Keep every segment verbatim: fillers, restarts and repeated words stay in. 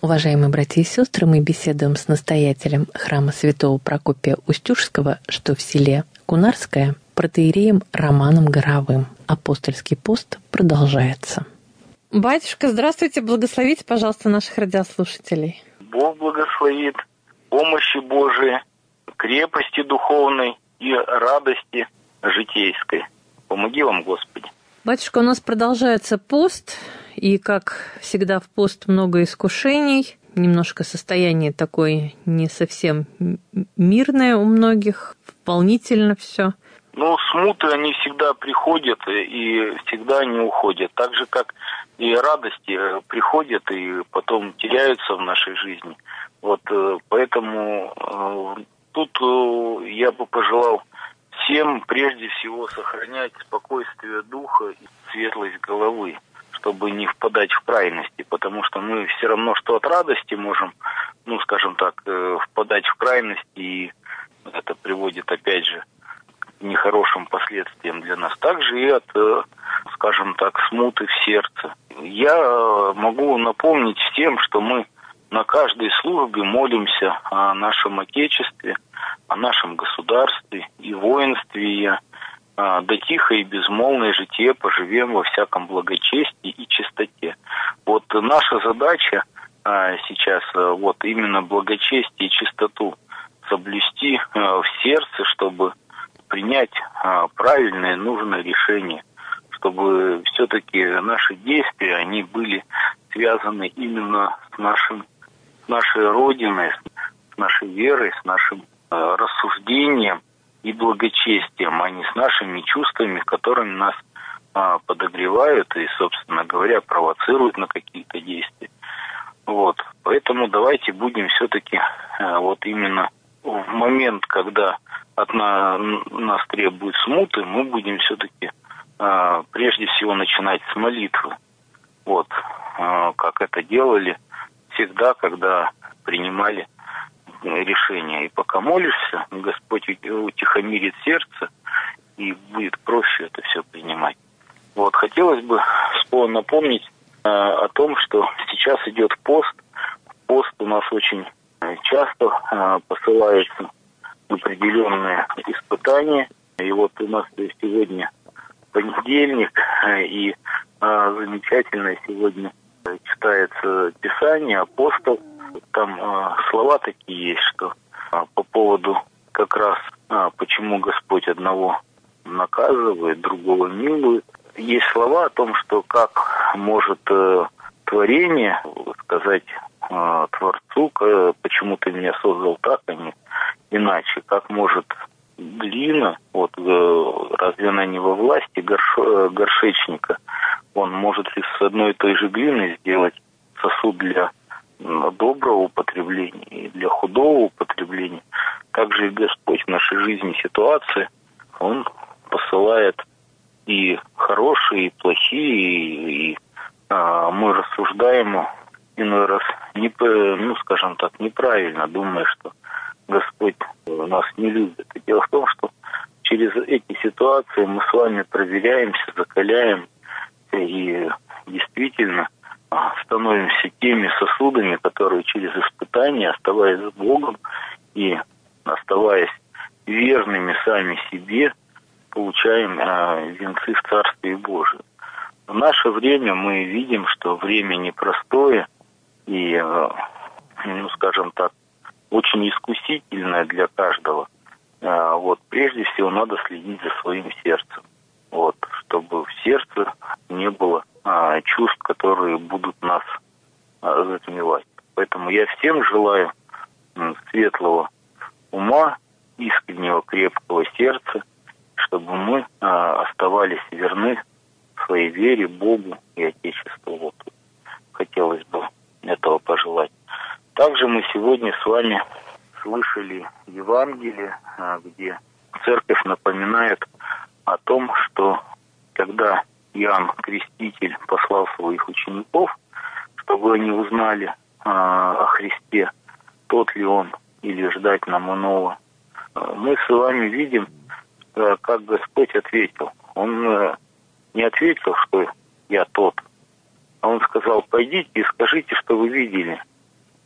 Уважаемые братья и сестры, мы беседуем с настоятелем храма святого Прокопия Устюжского, что в селе Кунарское, протоиереем Романом Горовым. Апостольский пост продолжается. Батюшка, здравствуйте, благословите, пожалуйста, наших радиослушателей. Бог благословит, помощи Божией, крепости духовной и радости житейской. Помоги вам, Господи. Батюшка, у нас продолжается пост, и, как всегда, в пост много искушений, немножко состояние такое не совсем мирное у многих, волнительно все. Ну, смуты, они всегда приходят и всегда не уходят. Так же, как и радости приходят и потом теряются в нашей жизни. Вот поэтому э, тут э, я бы пожелал всем прежде всего сохранять спокойствие духа и светлость головы, чтобы не впадать в крайности, потому что мы все равно, что от радости можем, ну, скажем так, э, впадать в крайности, и это приводит, опять же, к нехорошим последствиям для нас. Также и от, э, скажем так, смуты в сердце. Я могу напомнить всем, что мы на каждой службе молимся о нашем Отечестве, о нашем государстве и воинстве, а, да тихо и безмолвное житие поживем во всяком благочестии и чистоте. Вот наша задача а, сейчас а, вот именно благочестие и чистоту соблюсти а, в сердце, чтобы принять а, правильное, нужное решение, чтобы все-таки наши действия, они были связаны именно с нашим, с нашей Родиной, с нашей верой, с нашим а, рассуждением и благочестием, а не с нашими чувствами, которыми нас а, подогревают и, собственно говоря, провоцируют на какие-то действия. Вот. Поэтому давайте будем все-таки а, вот именно в момент, когда от на, нас требуют смуты, мы будем все-таки а, прежде всего начинать с молитвы. Вот. А, как это делали всегда, когда принимали решение. И пока молишься, Господь утихомирит сердце, и будет проще это все принимать. Вот. Хотелось бы напомнить э, о том, что сейчас идет пост. Пост у нас очень часто э, посылаются определенные испытания. И вот у нас сегодня понедельник, э, и э, замечательно сегодня читается Писание, апостол. Там э, слова такие есть, что э, по поводу как раз, э, почему Господь одного наказывает, другого милует. Есть слова о том, что как может э, творение сказать э, Творцу, э, почему ты меня создал так, а не иначе. Как может глина, вот э, разве она не во власти горш, э, горшечника, он может ли с одной и той же глины сделать сосуд для доброго употребления и для худого употребления. Также и Господь в нашей жизни ситуации, Он посылает и хорошие, и плохие, и, и а, мы рассуждаем иной раз, не, ну, скажем так, неправильно, думая, что Господь нас не любит. И дело в том, что через эти ситуации мы с вами проверяемся, закаляем и действительно становимся теми сосудами, которые через испытания, оставаясь с Богом и оставаясь верными сами себе, получаем э, венцы в Царстве Божьем. В наше время мы видим, что время непростое и, э, ну, скажем так, очень искусительное для каждого. Э, вот, прежде всего, надо следить за своим сердцем. Вот, чтобы в сердце не было а, чувств, которые будут нас а, затмевать. Поэтому я всем желаю м, светлого ума, искреннего крепкого сердца, чтобы мы а, оставались верны своей вере, Богу и Отечеству. Вот. Хотелось бы этого пожелать. Также мы сегодня с вами слышали Евангелие, а, где Церковь напоминает о том, что когда Иоанн Креститель послал своих учеников, чтобы они узнали э, о Христе, тот ли он или ждать нам иного, э, мы с вами видим, э, как Господь ответил. Он э, не ответил, что я тот, а он сказал: пойдите и скажите, что вы видели.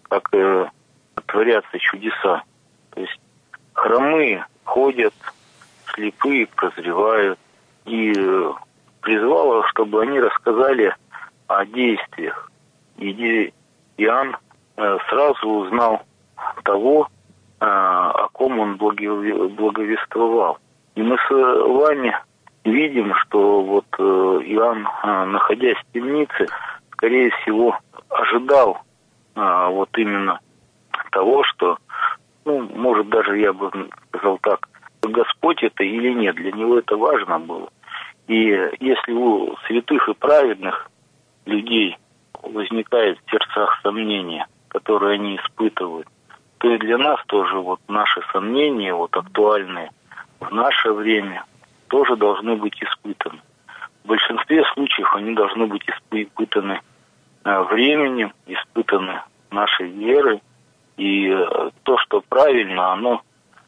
как э, творятся чудеса. То есть хромые ходят, слепые прозревают. И э, призвала, чтобы они рассказали о действиях. И Иоанн э, сразу узнал того, э, о ком он благовествовал. И мы с вами видим, что вот э, Иоанн, э, находясь в темнице, скорее всего, ожидал э, вот именно того, что, ну, может, даже я бы сказал так, Господь это или нет, для него это важно было. И если у святых и праведных людей возникает в сердцах сомнения, которые они испытывают, то и для нас тоже вот наши сомнения, вот актуальные в наше время, тоже должны быть испытаны. В большинстве случаев они должны быть испытаны временем, испытаны нашей верой. И то, что правильно, оно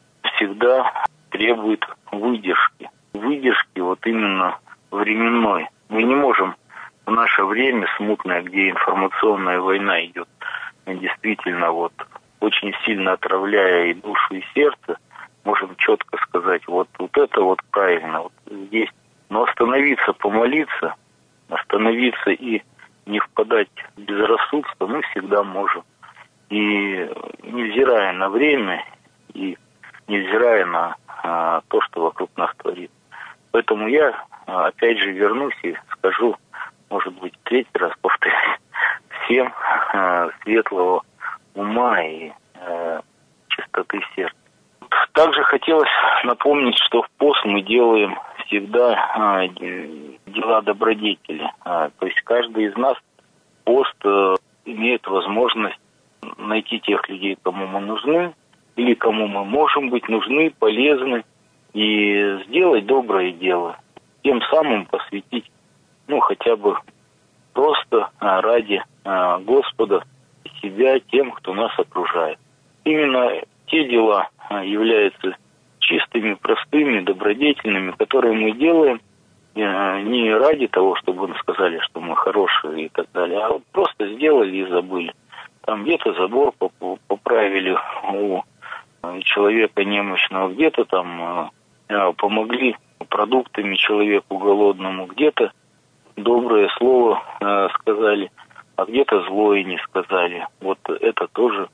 всегда требует выдержки. Выдержки вот именно временной. Мы не можем в наше время смутное, где информационная война идет, действительно вот очень сильно отравляя и душу, и сердце, можем четко сказать, вот, вот это вот правильно, вот здесь. Но остановиться, помолиться, остановиться и не впадать в безрассудство мы всегда можем. И невзирая на время, и невзирая на а, то, что вокруг нас творится. Поэтому я, а, опять же, вернусь и скажу, может быть, третий раз повторюсь, всем а, светлого ума и а, чистоты сердца. Также хотелось напомнить, что в пост мы делаем всегда а, дела добродетели. А, то есть каждый из нас пост а, имеет возможность найти тех людей, кому мы нужны, или кому мы можем быть нужны, полезны, и сделать доброе дело. Тем самым посвятить, ну, хотя бы просто а, ради а, Господа себя тем, кто нас окружает. Именно те дела а, являются чистыми, простыми, добродетельными, которые мы делаем а, не ради того, чтобы нам сказали, что мы хорошие и так далее, а вот просто сделали и забыли. Там где-то забор поправили у человека немощного, где-то там э, помогли продуктами человеку голодному, где-то доброе слово э, сказали, а где-то злое не сказали. Вот это тоже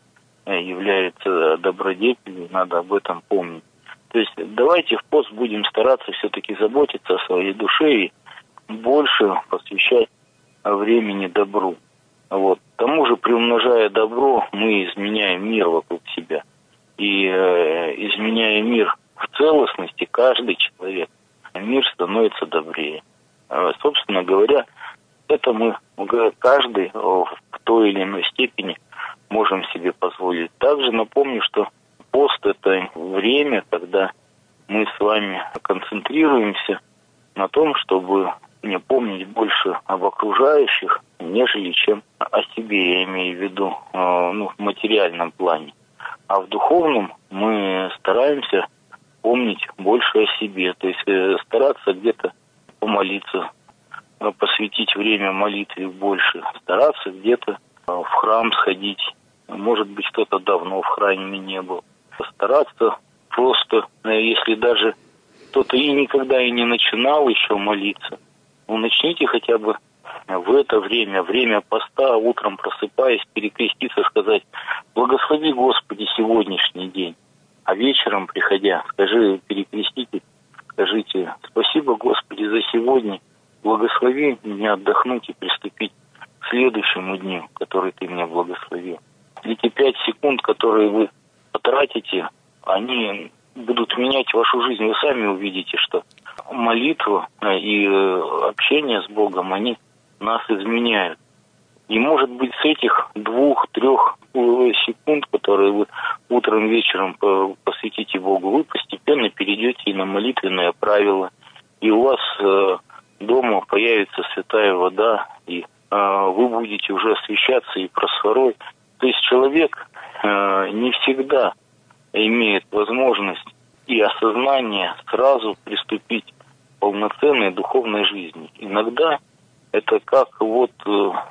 является добродетелью, надо об этом помнить. То есть давайте в пост будем стараться все-таки заботиться о своей душе и больше посвящать времени добру. Вот. К тому же, приумножая добро, мы изменяем мир вокруг себя. И э, изменяя мир в целостности, каждый человек, мир становится добрее. Э, собственно говоря, это мы, каждый в той или иной степени можем себе позволить. Также напомню, что пост – это время, когда мы с вами концентрируемся на том, чтобы не помнить больше об окружающих, нежели чем о себе, я имею в виду, э, ну, в материальном плане. А в духовном мы стараемся помнить больше о себе, то есть э, стараться где-то помолиться, э, посвятить время молитве больше, стараться где-то э, в храм сходить, может быть, кто-то давно в храме не был, стараться просто, э, если даже кто-то и никогда и не начинал еще молиться, ну, начните хотя бы в это время, время поста, утром просыпаясь, перекреститься, сказать: «Благослови, Господи, сегодняшний день». А вечером, приходя, скажи, перекрестите, скажите: «Спасибо, Господи, за сегодня. Благослови меня отдохнуть и приступить к следующему дню, который Ты меня благословил». Эти пять секунд, которые вы потратите, они будут менять вашу жизнь. Вы сами увидите, что молитва и общение с Богом, они нас изменяют. И, может быть, с этих двух-трех секунд, которые вы утром, вечером посвятите Богу, вы постепенно перейдете и на молитвенное правило, и у вас э, дома появится святая вода, и э, вы будете уже освящаться и просфорой. То есть человек э, не всегда имеет возможность и осознание сразу приступить к полноценной духовной жизни. Иногда это как вот э,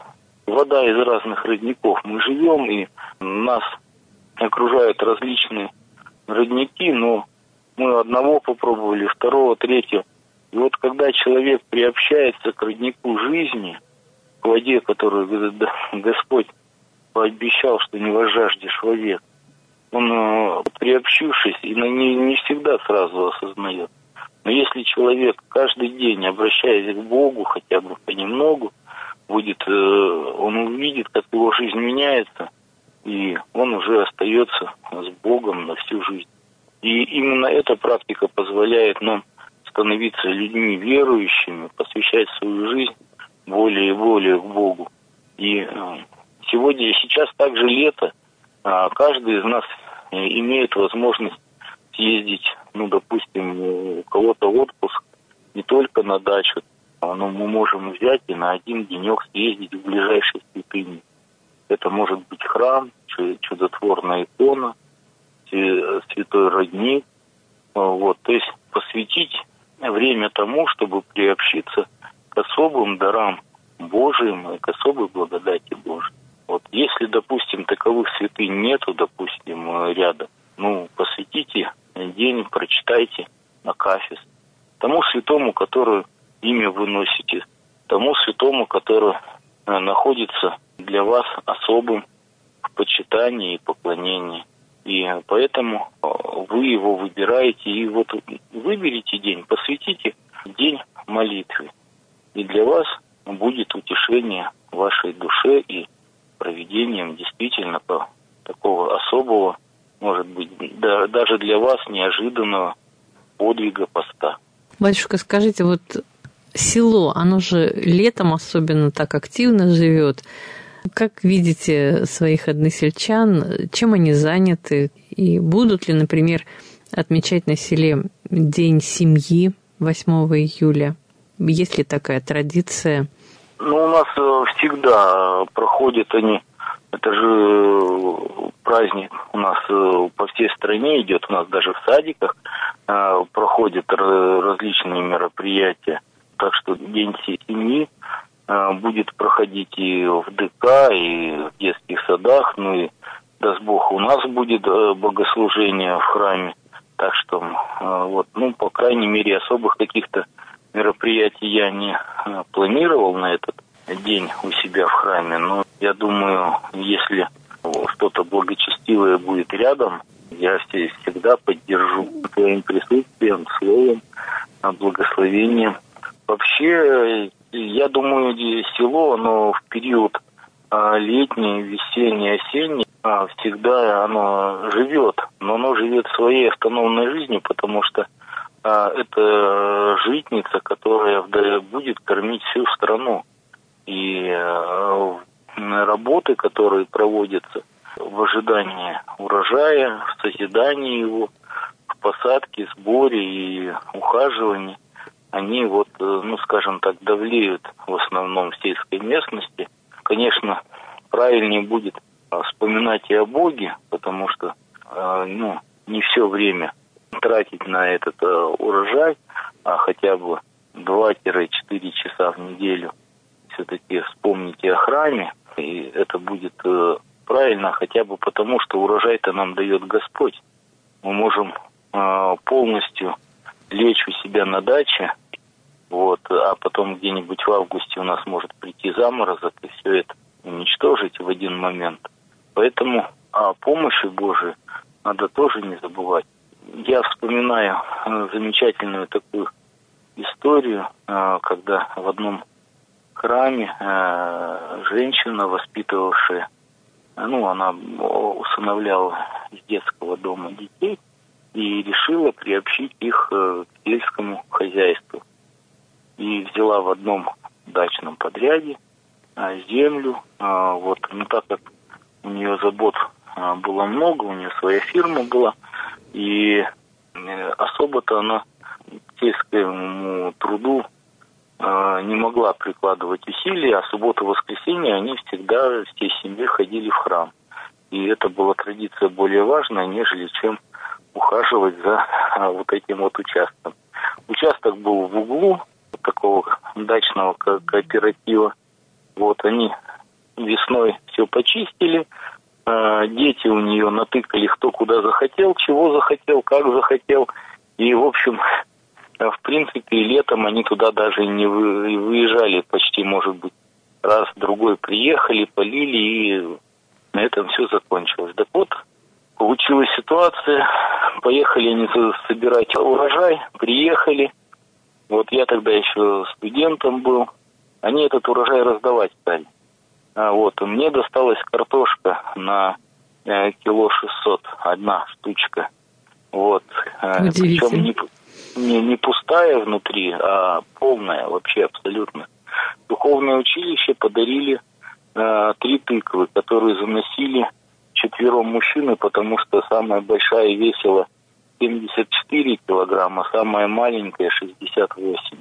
вода из разных родников. Мы живем, и нас окружают различные родники, но мы одного попробовали, второго, третьего. И вот когда человек приобщается к роднику жизни, к воде, которую Господь пообещал, что не возжаждешь вовек, он, приобщившись, и не, не всегда сразу осознает. Но если человек каждый день, обращаясь к Богу, хотя бы понемногу, будет, он увидит, как его жизнь меняется, и он уже остается с Богом на всю жизнь. И именно эта практика позволяет нам становиться людьми верующими, посвящать свою жизнь более и более к Богу. И сегодня, сейчас также лето, каждый из нас имеет возможность съездить, ну, допустим, у кого-то отпуск не только на дачу, но мы можем взять и на один денек съездить в ближайшие святыни. Это может быть храм, чудотворная икона, святой родник. Вот, то есть посвятить время тому, чтобы приобщиться к особым дарам Божиим и к особой благодати Божией. Вот, если, допустим, таковых святынь нету, допустим, рядом, ну, посвятите день, прочитайте акафист тому святому, который имя вы носите, тому святому, который находится для вас особым в почитании и поклонении. И поэтому вы его выбираете, и вот выберите день, посвятите день молитве. И для вас будет утешение вашей душе и проведением действительно такого особого, может быть, да, даже для вас неожиданного подвига поста. Батюшка, скажите, вот село, оно же летом особенно так активно живет. Как видите своих односельчан, чем они заняты? И будут ли, например, отмечать на селе День семьи восьмого июля? Есть ли такая традиция? Ну, у нас всегда проходят они, это же праздник у нас по всей стране идет, у нас даже в садиках проходят различные мероприятия. Так что День семьи будет проходить и в ДК, и в детских садах, ну и, даст Бог, у нас будет богослужение в храме. Так что, вот, ну, по крайней мере, особых каких-то мероприятий я не планировал на этот день у себя в храме. Но я думаю, если что-то благочестивое будет рядом, я всегда поддержу своим присутствием, словом, благословением. Вообще, я думаю, село, оно в период летний, весенний, осенний, всегда оно живет, но оно живет своей автономной жизнью, потому что это житница, которая будет кормить всю страну. И работы, которые проводятся в ожидании урожая, в созидании его, в посадке, сборе и ухаживании, они вот, ну, скажем так, давлеют в основном в сельской местности. Конечно, правильнее будет вспоминать и о Боге, потому что, ну, не все время тратить на этот урожай, а хотя бы два-четыре часа в неделю все-таки вспомните о храме, и это будет правильно хотя бы потому, что урожай-то нам дает Господь. Мы можем полностью лечь у себя на даче, вот, а потом где-нибудь в августе у нас может прийти заморозок и все это уничтожить в один момент. Поэтому о помощи Божией надо тоже не забывать. Я вспоминаю замечательную такую историю, когда в одном храме женщина, воспитывавшая, ну, она усыновляла из детского дома детей и решила приобщить их к сельскому хозяйству. И взяла в одном дачном подряде землю. Вот, ну, так как у нее забот было много, у нее своя фирма была, и особо-то она к сельскому труду не могла прикладывать усилия, а субботу-воскресенье они всегда всей семьей ходили в храм. И это была традиция более важная, нежели чем ухаживать за вот этим вот участком. Участок был в углу такого дачного кооператива. Вот они весной все почистили. Дети у нее натыкали кто куда захотел, чего захотел, как захотел. И, в общем, в принципе, летом они туда даже не выезжали почти, может быть. Раз-другой приехали, полили, и на этом все закончилось. Так вот, получилась ситуация, поехали они собирать урожай, приехали. Вот я тогда еще студентом был. Они этот урожай раздавать стали. А вот, мне досталась картошка на э, кило шестьсот, одна штучка. Вот. Причем не, не, не пустая внутри, а полная вообще абсолютно. Духовное училище подарили э, три тыквы, которые заносили четвером мужчины, потому что самая большая весила семьдесят четыре килограмма, самая маленькая шестьдесят восемь.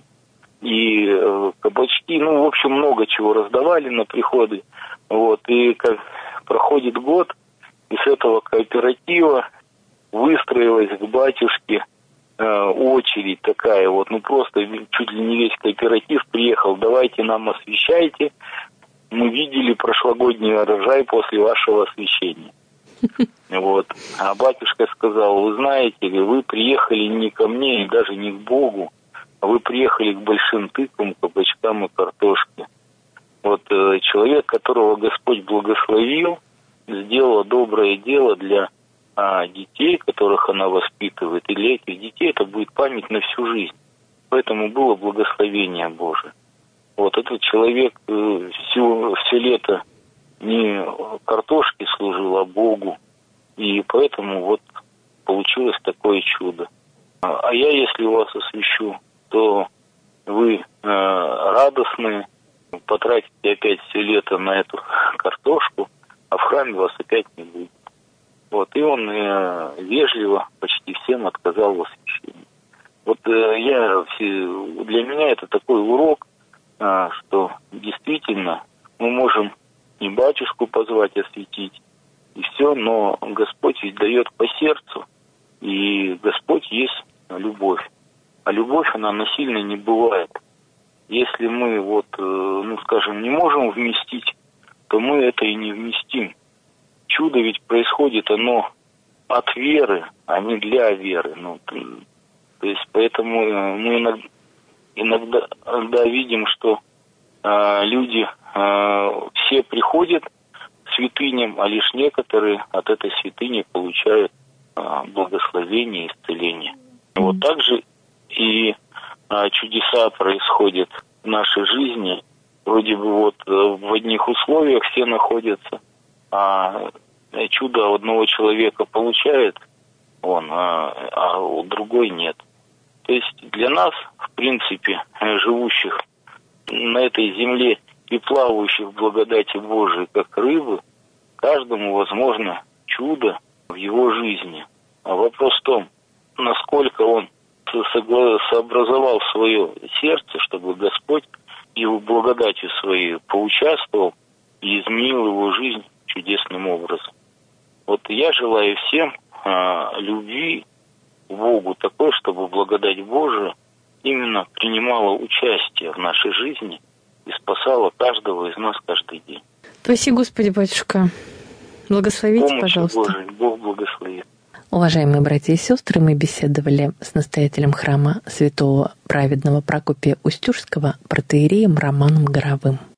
И э, кабачки, ну, в общем, много чего раздавали на приходы. Вот, и как проходит год, и с этого кооператива выстроилась к батюшке э, очередь такая вот, ну, просто чуть ли не весь кооператив приехал, давайте нам освещайте. Мы видели прошлогодний урожай после вашего освещения. Вот. А батюшка сказал, вы знаете ли, вы приехали не ко мне и даже не к Богу, а вы приехали к большим тыквам, кабачкам и картошке. Вот э, человек, которого Господь благословил, сделал доброе дело для а, детей, которых она воспитывает. И для этих детей это будет память на всю жизнь. Поэтому было благословение Божие. Вот этот человек э, все, все лето не картошке служил, а Богу. И поэтому вот получилось такое чудо. А я, если вас освящу, то вы э, радостные, потратите опять все лето на эту картошку, а в храме вас опять не будет. Вот, и он э, вежливо почти всем отказал в освящении. Вот э, я, для меня это такой урок, э, что действительно мы можем и батюшку позвать осветить, и все, но Господь ведь дает по сердцу, и Господь есть любовь. А любовь, она насильно не бывает. Если мы, вот, ну, скажем, не можем вместить, то мы это и не вместим. Чудо ведь происходит, оно от веры, а не для веры. Ну, то есть, поэтому мы иногда, иногда, иногда видим, что э, люди э, все приходят к святыням, а лишь некоторые от этой святыни получают э, благословение и исцеление. Вот так же и а, чудеса происходят в нашей жизни. Вроде бы вот в одних условиях все находятся, а чудо одного человека получает он, а, а у другой нет. То есть для нас, в принципе, живущих на этой земле и плавающих в благодати Божией, как рыбы, каждому возможно чудо в его жизни. А вопрос в том, насколько он сообразовал свое сердце, чтобы Господь его благодатью своей поучаствовал и изменил его жизнь чудесным образом. Вот я желаю всем а, любви к Богу такой, чтобы благодать Божия именно принимала участие в нашей жизни и спасала каждого из нас каждый день. Спасибо, Господи, батюшка. Благословите, помощи пожалуйста. Божией. Бог благословит. Уважаемые братья и сестры, мы беседовали с настоятелем храма святого праведного Прокопия Устюжского протоиереем Романом Горовым.